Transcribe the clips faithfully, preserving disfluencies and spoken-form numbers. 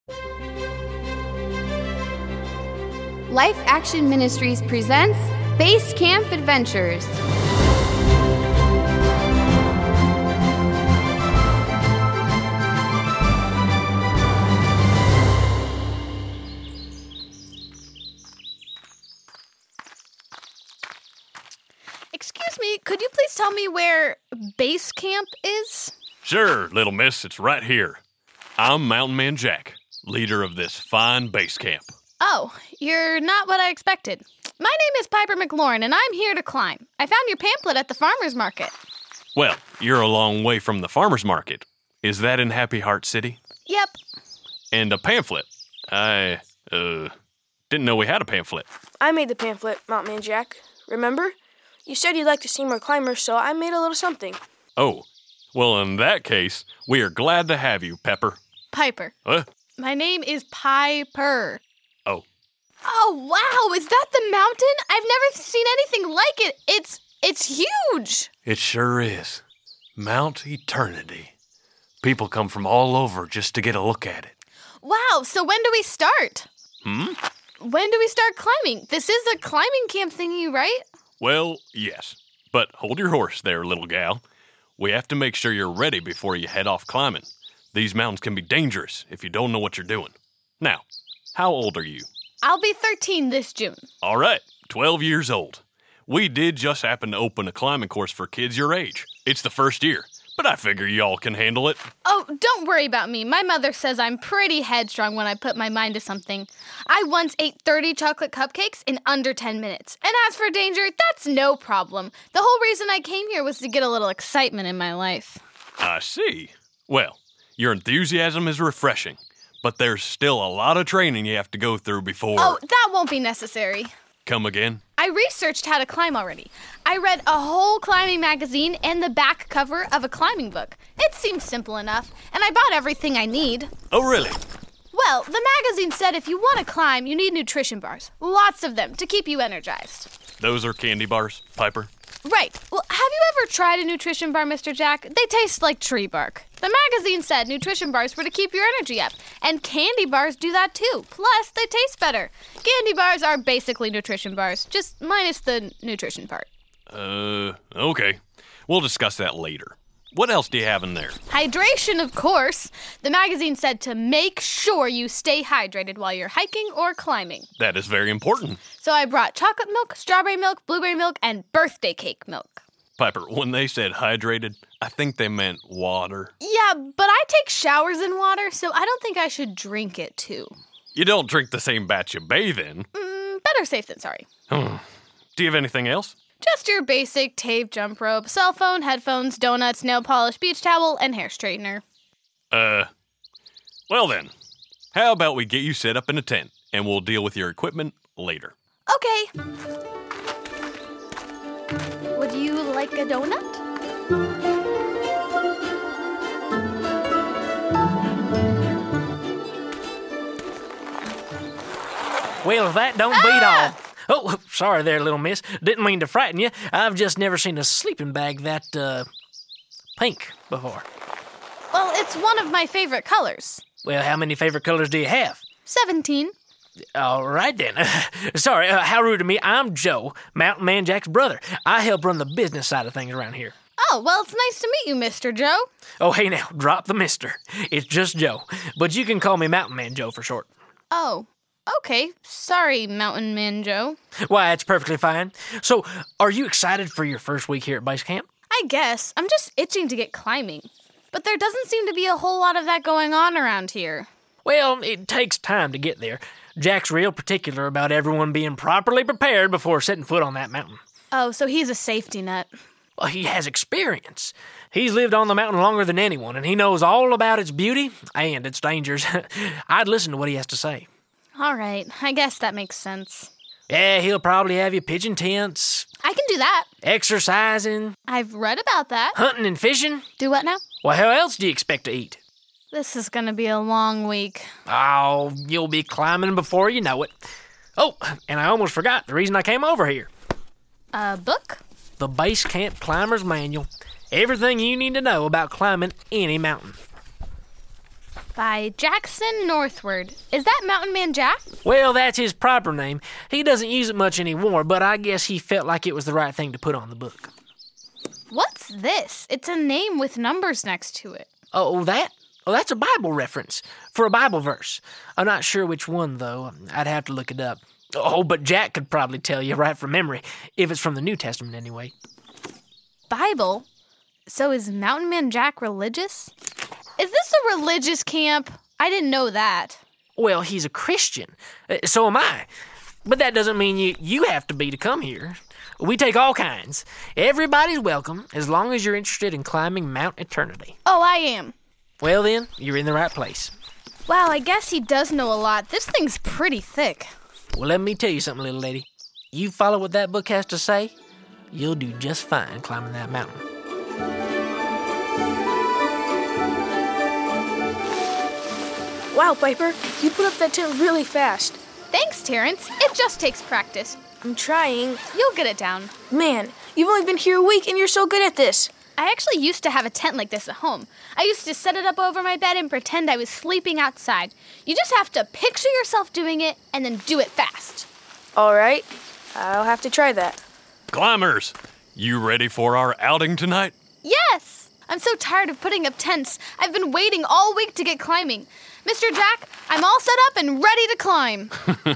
Life Action Ministries presents Base Camp Adventures. Excuse me, could you please tell me where base camp is? Sure, little miss, it's right here. I'm Mountain Man Jack, leader of this fine base camp. Oh, you're not what I expected. My name is Piper McLaurin, and I'm here to climb. I found your pamphlet at the farmer's market. Well, you're a long way from the farmer's market. Is that in Happy Heart City? Yep. And a pamphlet? I, uh, didn't know we had a pamphlet. I made the pamphlet, Mountain Man Jack. Remember? You said you'd like to see more climbers, so I made a little something. Oh, well, in that case, we are glad to have you, Pepper. Piper. Huh? My name is Piper. Oh. Oh, wow, is that the mountain? I've never seen anything like it. It's, it's huge. It sure is. Mount Eternity. People come from all over just to get a look at it. Wow, so when do we start? Hmm? When do we start climbing? This is a climbing camp thingy, right? Well, yes. But hold your horse there, little gal. We have to make sure you're ready before you head off climbing. These mountains can be dangerous if you don't know what you're doing. Now, how old are you? I'll be thirteen this June. All right, twelve years old. We did just happen to open a climbing course for kids your age. It's the first year, but I figure y'all can handle it. Oh, don't worry about me. My mother says I'm pretty headstrong when I put my mind to something. I once ate thirty chocolate cupcakes in under ten minutes. And as for danger, that's no problem. The whole reason I came here was to get a little excitement in my life. I see. Well, your enthusiasm is refreshing, but there's still a lot of training you have to go through before... Oh, that won't be necessary. Come again? I researched how to climb already. I read a whole climbing magazine and the back cover of a climbing book. It seems simple enough, and I bought everything I need. Oh, really? Well, the magazine said if you want to climb, you need nutrition bars. Lots of them to keep you energized. Those are candy bars, Piper? Right. Well, have you ever tried a nutrition bar, Mister Jack? They taste like tree bark. The magazine said nutrition bars were to keep your energy up, and candy bars do that too. Plus, they taste better. Candy bars are basically nutrition bars, just minus the nutrition part. Uh, okay. We'll discuss that later. What else do you have in there? Hydration, of course. The magazine said to make sure you stay hydrated while you're hiking or climbing. That is very important. So I brought chocolate milk, strawberry milk, blueberry milk, and birthday cake milk. Piper, when they said hydrated, I think they meant water. Yeah, but I take showers in water, so I don't think I should drink it too. You don't drink the same batch you bathe in. Mm, better safe than sorry. Do you have anything else? Just your basic tape, jump rope, cell phone, headphones, donuts, nail polish, beach towel, and hair straightener. Uh, well then, how about we get you set up in a tent, and we'll deal with your equipment later. Okay. Would you like a donut? Well, if that don't Ah! beat all. Oh, sorry there, little miss. Didn't mean to frighten you. I've just never seen a sleeping bag that, uh, pink before. Well, it's one of my favorite colors. Well, how many favorite colors do you have? Seventeen. All right, then. Sorry, uh, how rude of me. I'm Joe, Mountain Man Jack's brother. I help run the business side of things around here. Oh, well, it's nice to meet you, Mister Joe. Oh, hey now, drop the mister. It's just Joe. But you can call me Mountain Man Joe for short. Oh, okay. Sorry, Mountain Man Joe. Why, it's perfectly fine. So, are you excited for your first week here at base camp? I guess. I'm just itching to get climbing. But there doesn't seem to be a whole lot of that going on around here. Well, it takes time to get there. Jack's real particular about everyone being properly prepared before setting foot on that mountain. Oh, so he's a safety net. Well, he has experience. He's lived on the mountain longer than anyone, and he knows all about its beauty and its dangers. I'd listen to what he has to say. All right, I guess that makes sense. Yeah, he'll probably have you pitching tents. I can do that. Exercising. I've read about that. Hunting and fishing. Do what now? Well, how else do you expect to eat? This is gonna be a long week. Oh, you'll be climbing before you know it. Oh, and I almost forgot the reason I came over here. A book? The Base Camp Climber's Manual. Everything you need to know about climbing any mountain. By Jackson Northward. Is that Mountain Man Jack? Well, that's his proper name. He doesn't use it much anymore, but I guess he felt like it was the right thing to put on the book. What's this? It's a name with numbers next to it. Oh, that? Oh, that's a Bible reference for a Bible verse. I'm not sure which one, though. I'd have to look it up. Oh, but Jack could probably tell you right from memory, if it's from the New Testament anyway. Bible? So is Mountain Man Jack religious? Is this a religious camp? I didn't know that. Well, he's a Christian. Uh, So am I. But that doesn't mean you, you have to be to come here. We take all kinds. Everybody's welcome, as long as you're interested in climbing Mount Eternity. Oh, I am. Well then, you're in the right place. Wow, I guess he does know a lot. This thing's pretty thick. Well, let me tell you something, little lady. You follow what that book has to say, you'll do just fine climbing that mountain. Wow, Piper, you put up that tent really fast. Thanks, Terrence. It just takes practice. I'm trying. You'll get it down. Man, you've only been here a week and you're so good at this. I actually used to have a tent like this at home. I used to set it up over my bed and pretend I was sleeping outside. You just have to picture yourself doing it and then do it fast. All right, I'll have to try that. Climbers, you ready for our outing tonight? Yes! I'm so tired of putting up tents. I've been waiting all week to get climbing. Mister Jack, I'm all set up and ready to climb.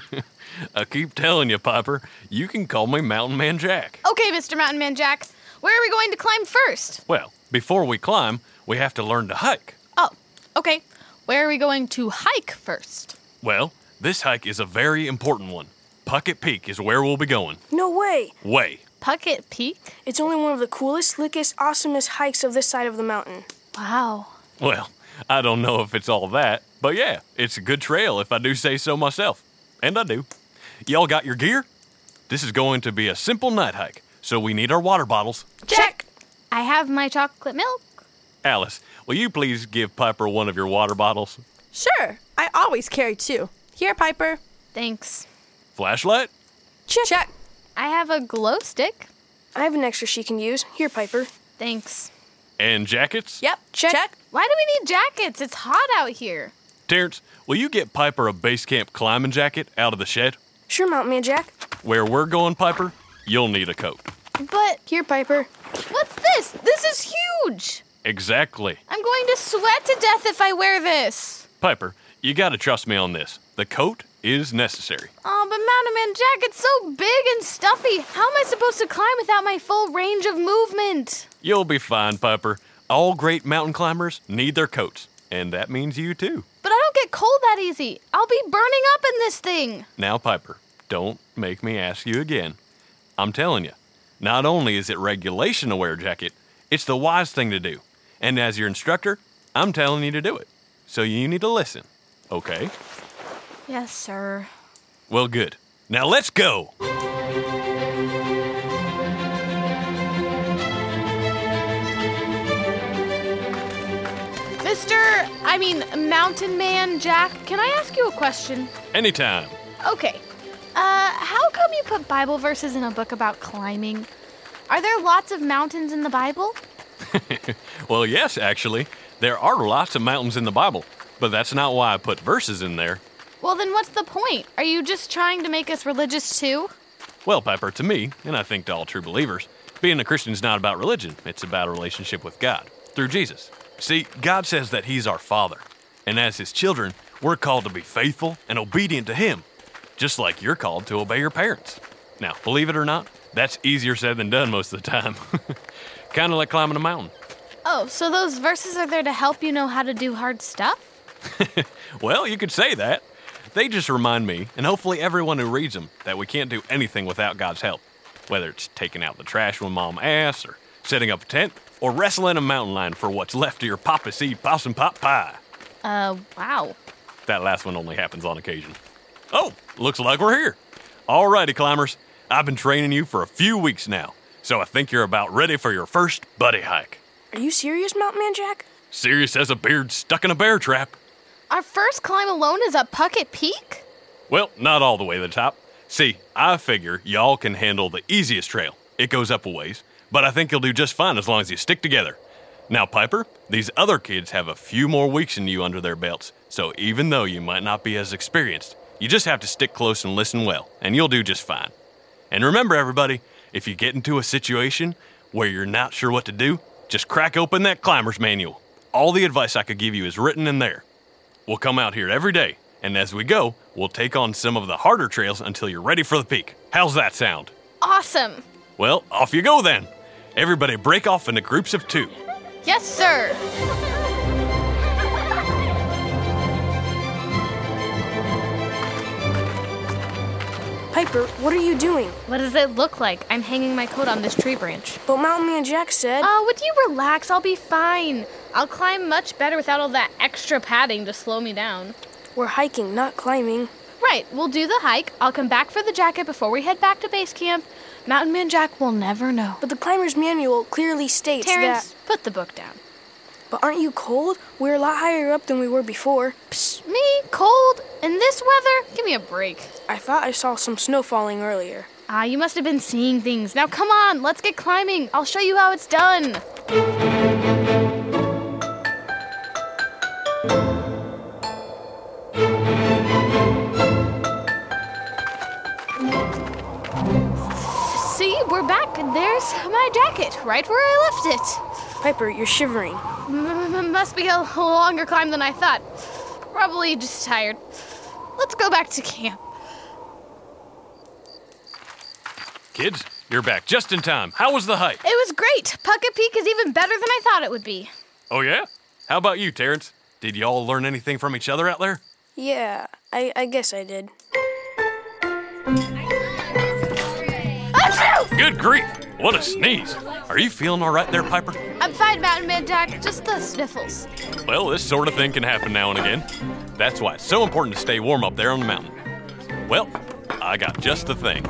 I keep telling you, Piper, you can call me Mountain Man Jack. Okay, Mister Mountain Man Jack. Where are we going to climb first? Well, before we climb, we have to learn to hike. Oh, okay. Where are we going to hike first? Well, this hike is a very important one. Puckett Peak is where we'll be going. No way. Way. Puckett Peak? It's only one of the coolest, slickest, awesomest hikes of this side of the mountain. Wow. Well, I don't know if it's all that, but yeah, it's a good trail if I do say so myself. And I do. Y'all got your gear? This is going to be a simple night hike, so we need our water bottles. Check. I have my chocolate milk. Alice, will you please give Piper one of your water bottles? Sure, I always carry two. Here, Piper. Thanks. Flashlight? Check. Check. I have a glow stick. I have an extra she can use. Here, Piper. Thanks. And jackets? Yep. Check. Check. Why do we need jackets? It's hot out here. Terrence, will you get Piper a base camp climbing jacket out of the shed? Sure, Mountain Man Jack. Where we're going, Piper, you'll need a coat. But Here, Piper. what's this? This is huge. Exactly. I'm going to sweat to death if I wear this. Piper, you gotta trust me on this. The coat is necessary. Oh, but Mountain Man Jack, it's so big and stuffy. How am I supposed to climb without my full range of movement? You'll be fine, Piper. All great mountain climbers need their coats, and that means you too. But I don't get cold that easy. I'll be burning up in this thing. Now, Piper, don't make me ask you again. I'm telling you, not only is it regulation to wear a jacket, it's the wise thing to do. And as your instructor, I'm telling you to do it. So you need to listen, okay? Yes, sir. Well, good. Now let's go! Mister, I mean, Mountain Man Jack, can I ask you a question? Anytime. Okay. Uh, how come you put Bible verses in a book about climbing? Are there lots of mountains in the Bible? Well, yes, actually. There are lots of mountains in the Bible, but that's not why I put verses in there. Well, then what's the point? Are you just trying to make us religious too? Well, Piper, to me, and I think to all true believers, being a Christian is not about religion. It's about a relationship with God through Jesus. See, God says that He's our Father, and as His children, we're called to be faithful and obedient to Him, just like you're called to obey your parents. Now, believe it or not, that's easier said than done most of the time. Kind of like climbing a mountain. Oh, so those verses are there to help you know how to do hard stuff? Well, you could say that. They just remind me, and hopefully everyone who reads them, that we can't do anything without God's help. Whether it's taking out the trash when Mom asks, or setting up a tent, or wrestling a mountain lion for what's left of your Papa Seed Possum Pot Pie. Uh, wow. That last one only happens on occasion. Oh, looks like we're here. Alrighty, climbers. I've been training you for a few weeks now, so I think you're about ready for your first buddy hike. Are you serious, Mountain Man Jack? Serious as a beard stuck in a bear trap. Our first climb alone is up Puckett Peak? Well, not all the way to the top. See, I figure y'all can handle the easiest trail. It goes up a ways, but I think you'll do just fine as long as you stick together. Now, Piper, these other kids have a few more weeks than you under their belts, so even though you might not be as experienced, you just have to stick close and listen well, and you'll do just fine. And remember, everybody, if you get into a situation where you're not sure what to do, just crack open that climber's manual. All the advice I could give you is written in there. We'll come out here every day, and as we go, we'll take on some of the harder trails until you're ready for the peak. How's that sound? Awesome. Well, off you go then. Everybody break off into groups of two. Yes, sir. Piper, what are you doing? What does it look like? I'm hanging my coat on this tree branch. But Mountain Man Jack said... Oh, would you relax? I'll be fine. I'll climb much better without all that extra padding to slow me down. We're hiking, not climbing. Right, we'll do the hike. I'll come back for the jacket before we head back to base camp. Mountain Man Jack will never know. But the climber's manual clearly states Terrence, that... put the book down. But aren't you cold? We're a lot higher up than we were before. Psst, me? Cold? In this weather? Give me a break. I thought I saw some snow falling earlier. Ah, you must have been seeing things. Now come on, let's get climbing. I'll show you how it's done. See, we're back. There's my jacket, right where I left it. Piper, you're shivering. M- must be a longer climb than I thought. Probably just tired. Let's go back to camp. Kids, you're back just in time. How was the hike? It was great. Puckett Peak is even better than I thought it would be. Oh, yeah? How about you, Terrence? Did y'all learn anything from each other out there? Yeah, I, I guess I did. Achoo! Good grief! What a sneeze! Are you feeling all right there, Piper? I'm fine, Mountain Man Jack. Just the sniffles. Well, this sort of thing can happen now and again. That's why it's so important to stay warm up there on the mountain. Well, I got just the thing.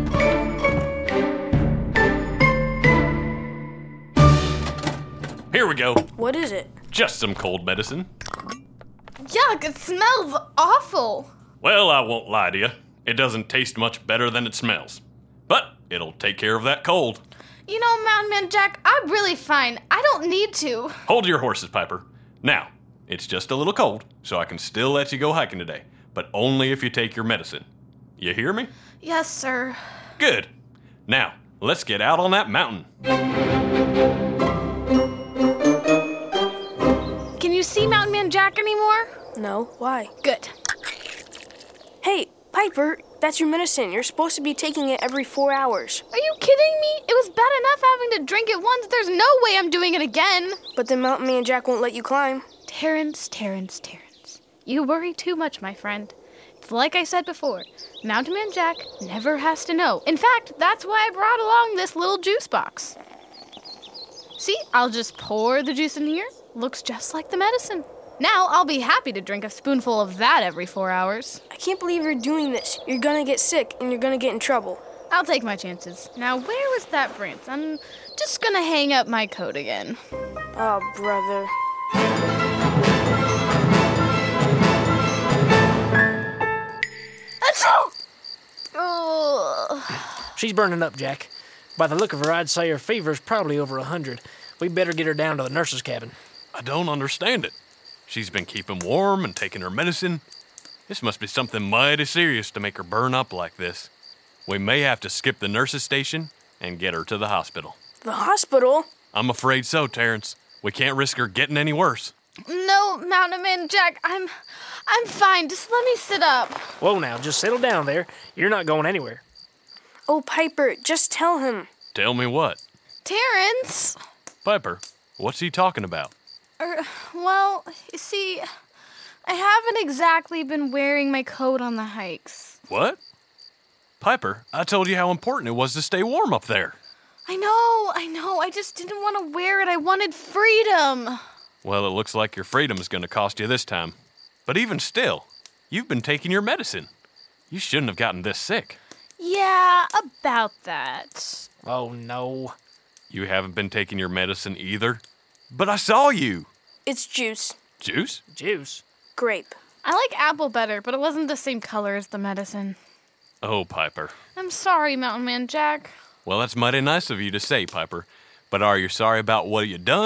Here we go. What is it? Just some cold medicine. Yuck, it smells awful. Well, I won't lie to you. It doesn't taste much better than it smells. But it'll take care of that cold. You know, Mountain Man Jack, I'm really fine. I don't need to. Hold your horses, Piper. Now, it's just a little cold, so I can still let you go hiking today, but only if you take your medicine. You hear me? Yes, sir. Good. Now, let's get out on that mountain. Can you see Mountain Man Jack anymore? No, why? Good. Hey, Piper, that's your medicine. You're supposed to be taking it every four hours. Are you kidding me? It was bad enough having to drink it once. There's no way I'm doing it again. But then Mountain Man Jack won't let you climb. Terrence, Terrence, Terrence. You worry too much, my friend. It's like I said before, Mountain Man Jack never has to know. In fact, that's why I brought along this little juice box. See, I'll just pour the juice in here. Looks just like the medicine. Now I'll be happy to drink a spoonful of that every four hours. I can't believe you're doing this. You're gonna get sick and you're gonna get in trouble. I'll take my chances. Now, where was that branch? I'm just gonna hang up my coat again. Oh, brother. Achoo! Oh. She's burning up, Jack. By the look of her, I'd say her fever's probably over a hundred. We better get her down to the nurse's cabin. I don't understand it. She's been keeping warm and taking her medicine. This must be something mighty serious to make her burn up like this. We may have to skip the nurse's station and get her to the hospital. The hospital? I'm afraid so, Terrence. We can't risk her getting any worse. No, Mountain Man Jack, I'm I'm fine. Just let me sit up. Whoa now, just settle down there. You're not going anywhere. Oh, Piper, just tell him. Tell me what? Terrence! Piper, what's he talking about? Er, well, you see, I haven't exactly been wearing my coat on the hikes. What? Piper, I told you how important it was to stay warm up there. I know, I know. I just didn't want to wear it. I wanted freedom. Well, it looks like your freedom's going to cost you this time. But even still, you've been taking your medicine. You shouldn't have gotten this sick. Yeah, about that. Oh, no. You haven't been taking your medicine either? But I saw you. It's juice. Juice? Juice. Grape. I like apple better, but it wasn't the same color as the medicine. Oh, Piper. I'm sorry, Mountain Man Jack. Well, that's mighty nice of you to say, Piper. But are you sorry about what you done,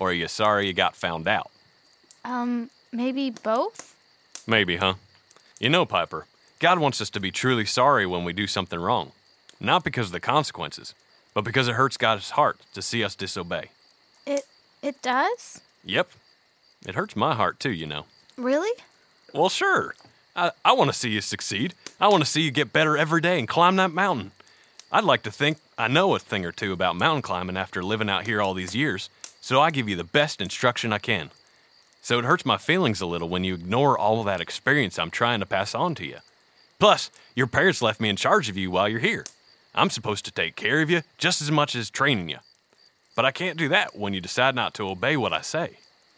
Or are you sorry you got found out? Um, maybe both? Maybe, huh? You know, Piper, God wants us to be truly sorry when we do something wrong. Not because of the consequences, but because it hurts God's heart to see us disobey. It it does? Yep. It hurts my heart too, you know. Really? Well, sure. I, I want to see you succeed. I want to see you get better every day and climb that mountain. I'd like to think I know a thing or two about mountain climbing after living out here all these years, so I give you the best instruction I can. So it hurts my feelings a little when you ignore all of that experience I'm trying to pass on to you. Plus, your parents left me in charge of you while you're here. I'm supposed to take care of you just as much as training you. But I can't do that when you decide not to obey what I say.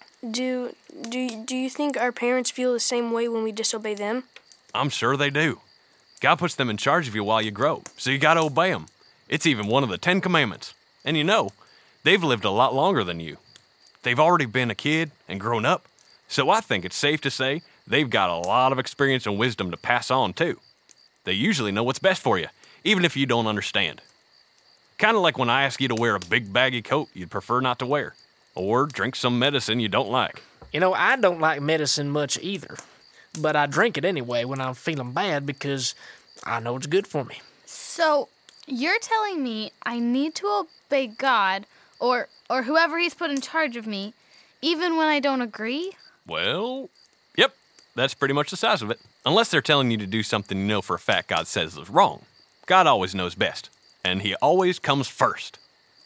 Do do you- do you think our parents feel the same way when we disobey them? I'm sure they do. God puts them in charge of you while you grow, so you gotta obey them. It's even one of the Ten Commandments. And you know, they've lived a lot longer than you. They've already been a kid and grown up, so I think it's safe to say they've got a lot of experience and wisdom to pass on too. They usually know what's best for you, even if you don't understand. Kind of like when I ask you to wear a big baggy coat you'd prefer not to wear, or drink some medicine you don't like. You know, I don't like medicine much either, but I drink it anyway when I'm feeling bad because I know it's good for me. So, you're telling me I need to obey God or or whoever he's put in charge of me, even when I don't agree? Well, yep, that's pretty much the size of it. Unless they're telling you to do something you know for a fact God says is wrong. God always knows best, and he always comes first.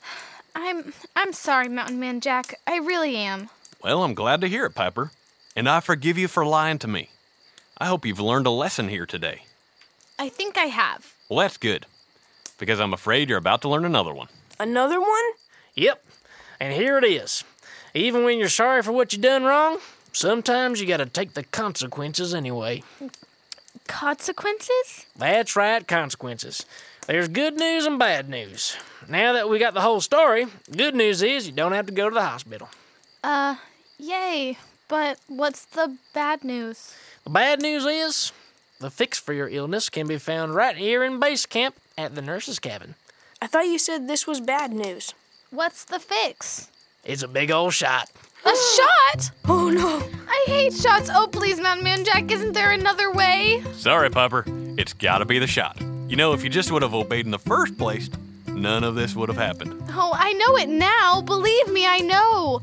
I'm I'm sorry, Mountain Man Jack. I really am. Well, I'm glad to hear it, Piper, and I forgive you for lying to me. I hope you've learned a lesson here today. I think I have. Well, that's good, because I'm afraid you're about to learn another one. Another one? Yep, and here it is. Even when you're sorry for what you done wrong, sometimes you gotta take the consequences anyway. Consequences? That's right, consequences. There's good news and bad news. Now that we got the whole story, good news is you don't have to go to the hospital. Uh, yay. But what's the bad news? The bad news is the fix for your illness can be found right here in base camp at the nurse's cabin. I thought you said this was bad news. What's the fix? It's a big old shot. A shot? Oh no. I hate shots. Oh, please, Mountain Man Jack, isn't there another way? Sorry, Piper. It's gotta be the shot. You know, if you just would have obeyed in the first place, none of this would have happened. Oh, I know it now. Believe me, I know.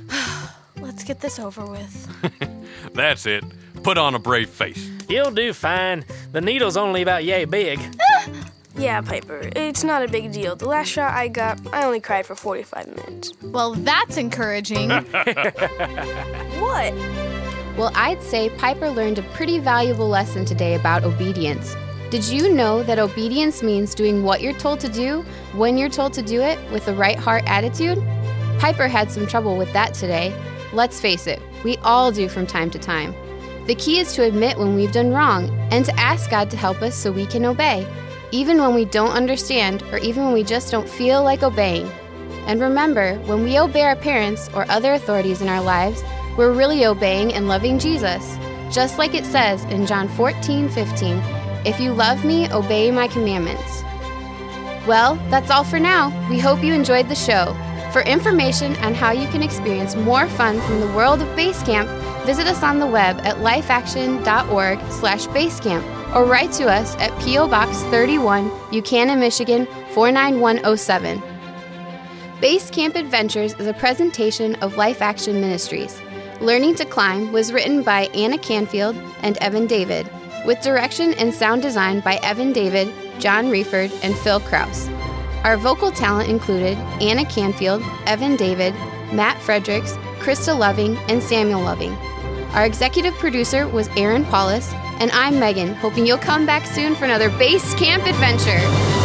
Let's get this over with. That's it. Put on a brave face. You'll do fine. The needle's only about yay big. Yeah, Piper, it's not a big deal. The last shot I got, I only cried for forty-five minutes. Well, that's encouraging. What? Well, I'd say Piper learned a pretty valuable lesson today about obedience. Did you know that obedience means doing what you're told to do, when you're told to do it, with the right heart attitude? Piper had some trouble with that today. Let's face it, we all do from time to time. The key is to admit when we've done wrong and to ask God to help us so we can obey, even when we don't understand or even when we just don't feel like obeying. And remember, when we obey our parents or other authorities in our lives, we're really obeying and loving Jesus. Just like it says in John fourteen fifteen, "If you love me, obey my commandments." Well, that's all for now. We hope you enjoyed the show. For information on how you can experience more fun from the world of Basecamp, visit us on the web at lifeaction.org slash basecamp or write to us at P O Box thirty-one, Buchanan, Michigan four nine one oh seven. Basecamp Adventures is a presentation of Life Action Ministries. Learning to Climb was written by Anna Canfield and Evan David, with direction and sound design by Evan David, John Reeford, and Phil Kraus. Our vocal talent included Anna Canfield, Evan David, Matt Fredericks, Krista Loving, and Samuel Loving. Our executive producer was Aaron Paulus, and I'm Megan, hoping you'll come back soon for another Base Camp adventure.